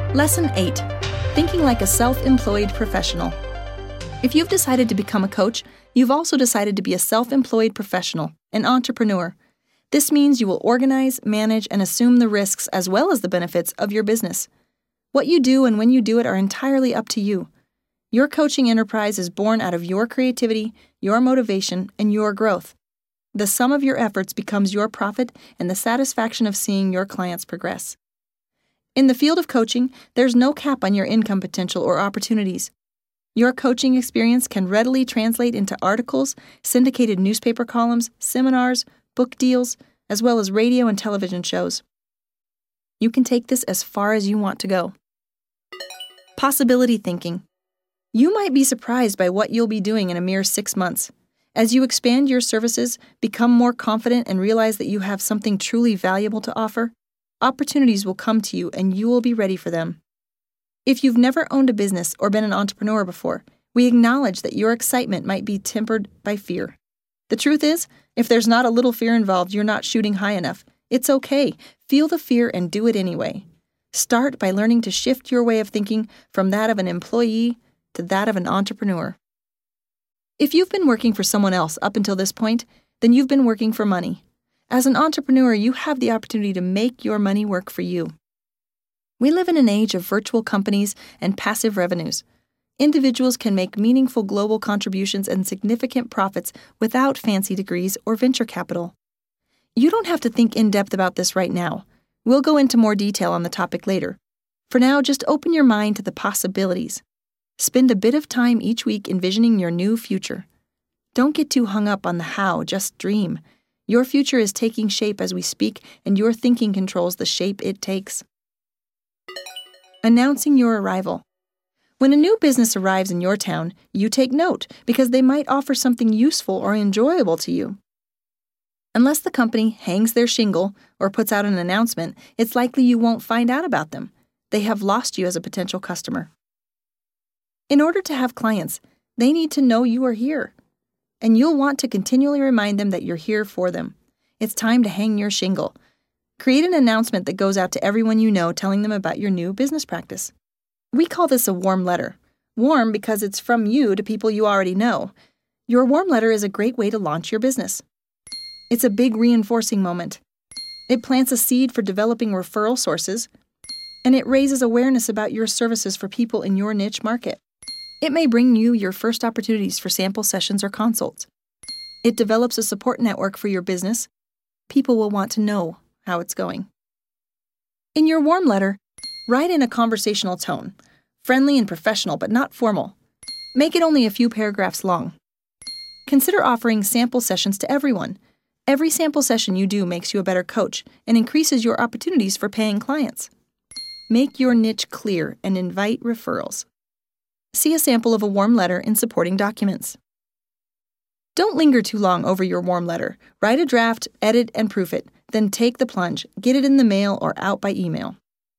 Lesson 8. Thinking like a self-employed professional. If you've decided to become a coach, you've also decided to be a self-employed professional, an entrepreneur. This means you will organize, manage, and assume the risks as well as the benefits of your business. What you do and when you do it are entirely up to you. Your coaching enterprise is born out of your creativity, your motivation, and your growth. The sum of your efforts becomes your profit and the satisfaction of seeing your clients progress. In the field of coaching, there's no cap on your income potential or opportunities. Your coaching experience can readily translate into articles, syndicated newspaper columns, seminars, book deals, as well as radio and television shows. You can take this as far as you want to go. Possibility thinking. You might be surprised by what you'll be doing in a mere 6 months. As you expand your services, become more confident, and realize that you have something truly valuable to offer, opportunities will come to you and you will be ready for them. If you've never owned a business or been an entrepreneur before, we acknowledge that your excitement might be tempered by fear. The truth is, if there's not a little fear involved, you're not shooting high enough. It's okay. Feel the fear and do it anyway. Start by learning to shift your way of thinking from that of an employee to that of an entrepreneur. If you've been working for someone else up until this point, then you've been working for money. As an entrepreneur, you have the opportunity to make your money work for you. We live in an age of virtual companies and passive revenues. Individuals can make meaningful global contributions and significant profits without fancy degrees or venture capital. You don't have to think in depth about this right now. We'll go into more detail on the topic later. For now, just open your mind to the possibilities. Spend a bit of time each week envisioning your new future. Don't get too hung up on the how, just dream. Your future is taking shape as we speak, and your thinking controls the shape it takes. Announcing your arrival. When a new business arrives in your town, you take note because they might offer something useful or enjoyable to you. Unless the company hangs their shingle or puts out an announcement, it's likely you won't find out about them. They have lost you as a potential customer. In order to have clients, they need to know you are here. And you'll want to continually remind them that you're here for them. It's time to hang your shingle. Create an announcement that goes out to everyone you know, telling them about your new business practice. We call this a warm letter. Warm because it's from you to people you already know. Your warm letter is a great way to launch your business. It's a big reinforcing moment. It plants a seed for developing referral sources, and it raises awareness about your services for people in your niche market. It may bring you your first opportunities for sample sessions or consults. It develops a support network for your business. People will want to know how it's going. In your warm letter, write in a conversational tone, friendly and professional but not formal. Make it only a few paragraphs long. Consider offering sample sessions to everyone. Every sample session you do makes you a better coach and increases your opportunities for paying clients. Make your niche clear and invite referrals. See a sample of a warm letter in supporting documents. Don't linger too long over your warm letter. Write a draft, edit, and proof it, then take the plunge, get it in the mail or out by email.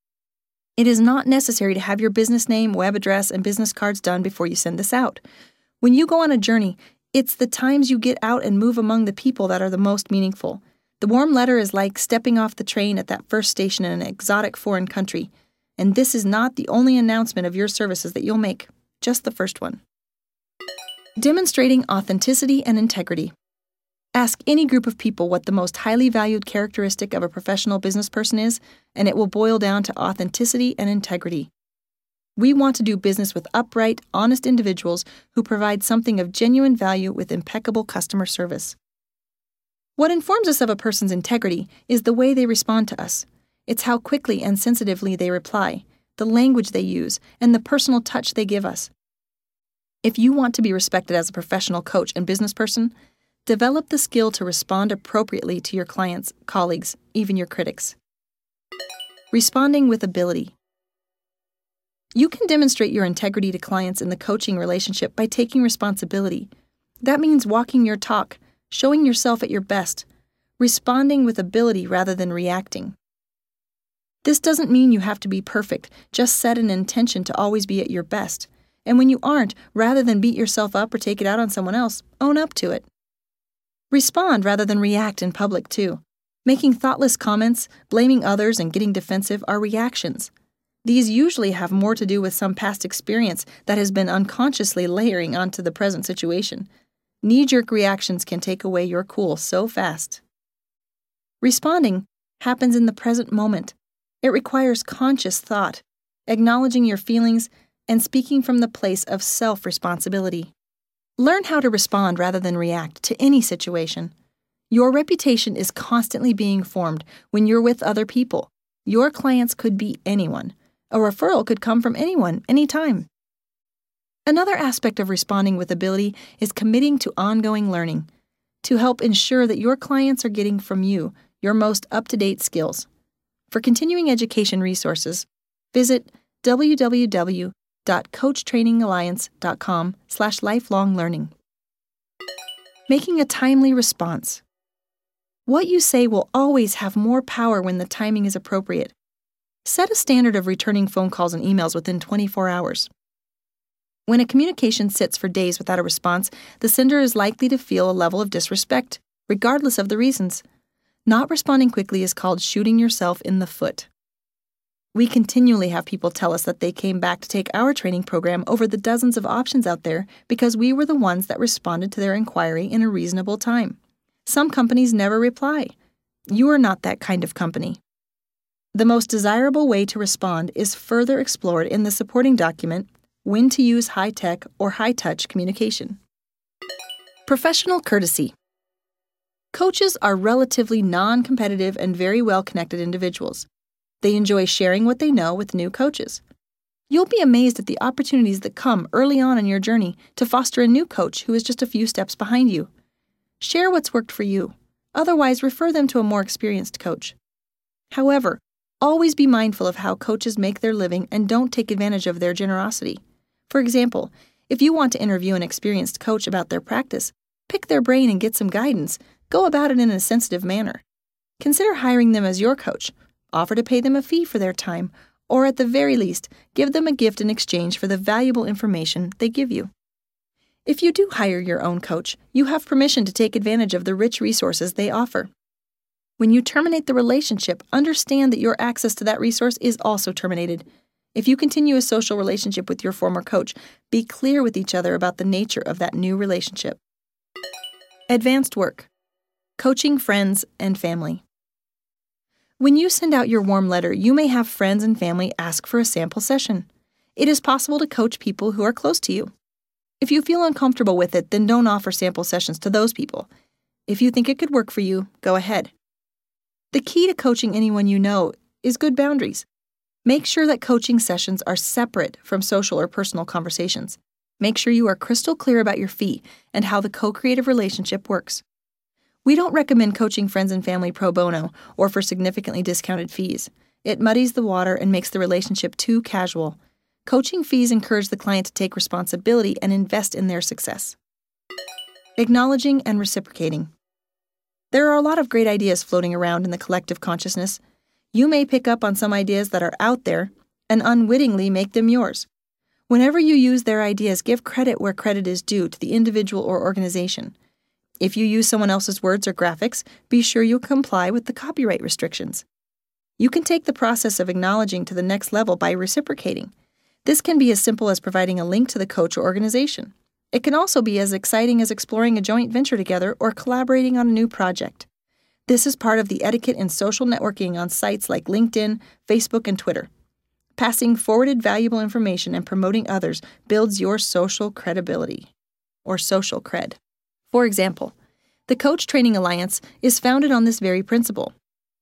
It is not necessary to have your business name, web address, and business cards done before you send this out. When you go on a journey, it's the times you get out and move among the people that are the most meaningful. The warm letter is like stepping off the train at that first station in an exotic foreign country, and this is not the only announcement of your services that you'll make. Just the first one. Demonstrating authenticity and integrity. Ask any group of people what the most highly valued characteristic of a professional business person is, and it will boil down to authenticity and integrity. We want to do business with upright, honest individuals who provide something of genuine value with impeccable customer service. What informs us of a person's integrity is the way they respond to us. It's how quickly and sensitively they reply, the language they use, and the personal touch they give us. If you want to be respected as a professional coach and business person, develop the skill to respond appropriately to your clients, colleagues, even your critics. Responding with ability. You can demonstrate your integrity to clients in the coaching relationship by taking responsibility. That means walking your talk, showing yourself at your best, responding with ability rather than reacting. This doesn't mean you have to be perfect, just set an intention to always be at your best. And when you aren't, rather than beat yourself up or take it out on someone else, own up to it. Respond rather than react in public, too. Making thoughtless comments, blaming others, and getting defensive are reactions. These usually have more to do with some past experience that has been unconsciously layering onto the present situation. Knee-jerk reactions can take away your cool so fast. Responding happens in the present moment. It requires conscious thought, acknowledging your feelings, and speaking from the place of self-responsibility. Learn how to respond rather than react to any situation. Your reputation is constantly being formed when you're with other people. Your clients could be anyone. A referral could come from anyone, anytime. Another aspect of responding with ability is committing to ongoing learning to help ensure that your clients are getting from you your most up-to-date skills. For continuing education resources, visit www.coachtrainingalliance.com/lifelonglearning. Making a timely response. What you say will always have more power when the timing is appropriate. Set a standard of returning phone calls and emails within 24 hours. When a communication sits for days without a response, the sender is likely to feel a level of disrespect, regardless of the reasons. Not responding quickly is called shooting yourself in the foot. We continually have people tell us that they came back to take our training program over the dozens of options out there because we were the ones that responded to their inquiry in a reasonable time. Some companies never reply. You are not that kind of company. The most desirable way to respond is further explored in the supporting document, When to Use High-Tech or High-Touch Communication. Professional courtesy. Coaches are relatively non-competitive and very well-connected individuals. They enjoy sharing what they know with new coaches. You'll be amazed at the opportunities that come early on in your journey to foster a new coach who is just a few steps behind you. Share what's worked for you. Otherwise, refer them to a more experienced coach. However, always be mindful of how coaches make their living and don't take advantage of their generosity. For example, if you want to interview an experienced coach about their practice, pick their brain and get some guidance. Go about it in a sensitive manner. Consider hiring them as your coach. Offer to pay them a fee for their time, or at the very least, give them a gift in exchange for the valuable information they give you. If you do hire your own coach, you have permission to take advantage of the rich resources they offer. When you terminate the relationship, understand that your access to that resource is also terminated. If you continue a social relationship with your former coach, be clear with each other about the nature of that new relationship. Advanced work. Coaching friends and family. When you send out your warm letter, you may have friends and family ask for a sample session. It is possible to coach people who are close to you. If you feel uncomfortable with it, then don't offer sample sessions to those people. If you think it could work for you, go ahead. The key to coaching anyone you know is good boundaries. Make sure that coaching sessions are separate from social or personal conversations. Make sure you are crystal clear about your fee and how the co-creative relationship works. We don't recommend coaching friends and family pro bono or for significantly discounted fees. It muddies the water and makes the relationship too casual. Coaching fees encourage the client to take responsibility and invest in their success. Acknowledging and reciprocating. There are a lot of great ideas floating around in the collective consciousness. You may pick up on some ideas that are out there and unwittingly make them yours. Whenever you use their ideas, give credit where credit is due to the individual or organization. If you use someone else's words or graphics, be sure you comply with the copyright restrictions. You can take the process of acknowledging to the next level by reciprocating. This can be as simple as providing a link to the coach or organization. It can also be as exciting as exploring a joint venture together or collaborating on a new project. This is part of the etiquette in social networking on sites like LinkedIn, Facebook, and Twitter. Passing forwarded valuable information and promoting others builds your social credibility, or social cred. For example, the Coach Training Alliance is founded on this very principle.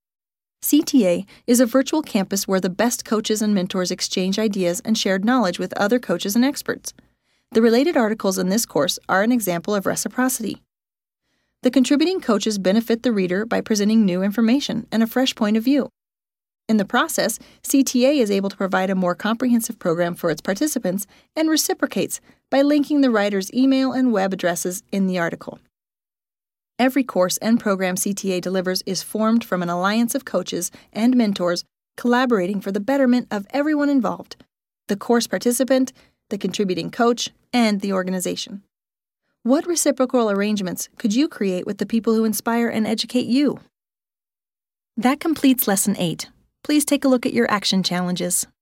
CTA is a virtual campus where the best coaches and mentors exchange ideas and shared knowledge with other coaches and experts. The related articles in this course are an example of reciprocity. The contributing coaches benefit the reader by presenting new information and a fresh point of view. In the process, CTA is able to provide a more comprehensive program for its participants and reciprocates by linking the writer's email and web addresses in the article. Every course and program CTA delivers is formed from an alliance of coaches and mentors collaborating for the betterment of everyone involved: the course participant, the contributing coach, and the organization. What reciprocal arrangements could you create with the people who inspire and educate you? That completes Lesson 8. Please take a look at your action challenges.